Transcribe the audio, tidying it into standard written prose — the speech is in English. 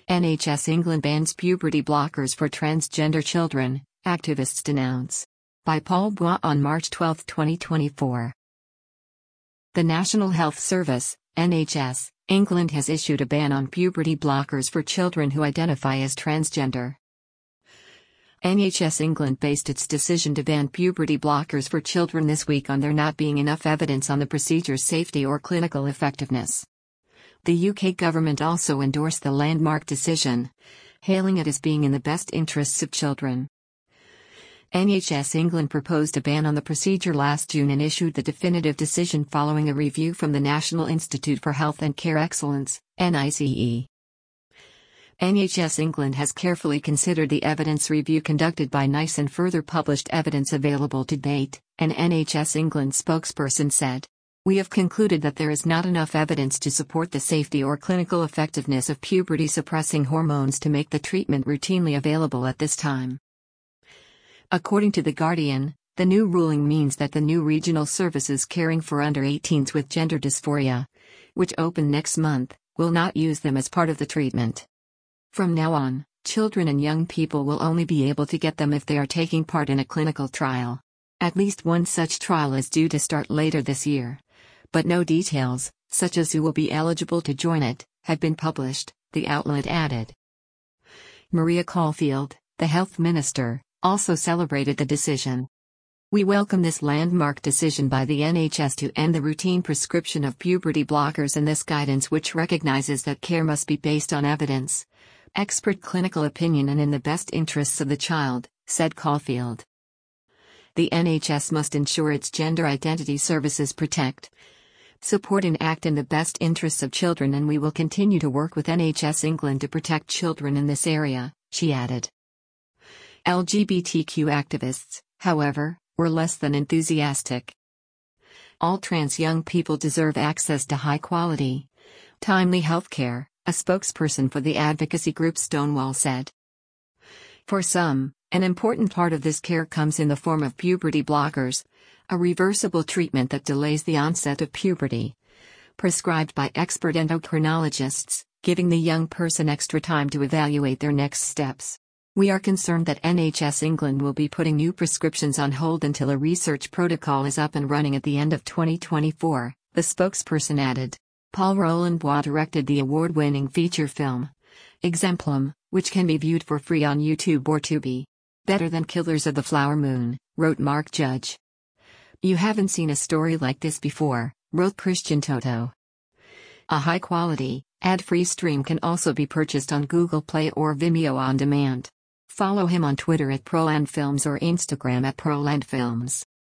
NHS England bans puberty blockers for transgender children, activists denounce. By Paul Bois on March 12, 2024. The National Health Service, NHS, England has issued a ban on puberty blockers for children who identify as transgender. NHS England based its decision to ban puberty blockers for children this week on there not being enough evidence on the procedure's safety or clinical effectiveness. The UK government also endorsed the landmark decision, hailing it as being in the best interests of children. NHS England proposed a ban on the procedure last June and issued the definitive decision following a review from the National Institute for Health and Care Excellence, NICE. NHS England has carefully considered the evidence review conducted by NICE and further published evidence available to date, an NHS England spokesperson said. We have concluded that there is not enough evidence to support the safety or clinical effectiveness of puberty-suppressing hormones to make the treatment routinely available at this time. According to The Guardian, the new ruling means that the new regional services caring for under-18s with gender dysphoria, which open next month, will not use them as part of the treatment. From now on, children and young people will only be able to get them if they are taking part in a clinical trial. At least one such trial is due to start later this year. But no details, such as who will be eligible to join it, have been published, the outlet added. Maria Caulfield, the health minister, also celebrated the decision. We welcome this landmark decision by the NHS to end the routine prescription of puberty blockers and this guidance which recognises that care must be based on evidence, expert clinical opinion and in the best interests of the child, said Caulfield. The NHS must ensure its gender identity services protect, support and act in the best interests of children, and we will continue to work with NHS England to protect children in this area, she added. LGBTQ activists, however, were less than enthusiastic. All trans young people deserve access to high-quality, timely healthcare, a spokesperson for the advocacy group Stonewall said. For some, an important part of this care comes in the form of puberty blockers, a reversible treatment that delays the onset of puberty, prescribed by expert endocrinologists, giving the young person extra time to evaluate their next steps. We are concerned that NHS England will be putting new prescriptions on hold until a research protocol is up and running at the end of 2024, the spokesperson added. Paul Roland Bois directed the award-winning feature film, Exemplum, which can be viewed for free on YouTube or Tubi. Better than Killers of the Flower Moon, wrote Mark Judge. You haven't seen a story like this before, wrote Christian Toto. A high-quality, ad-free stream can also be purchased on Google Play or Vimeo on demand. Follow him on Twitter at ProlandFilms or Instagram at ProlandFilms.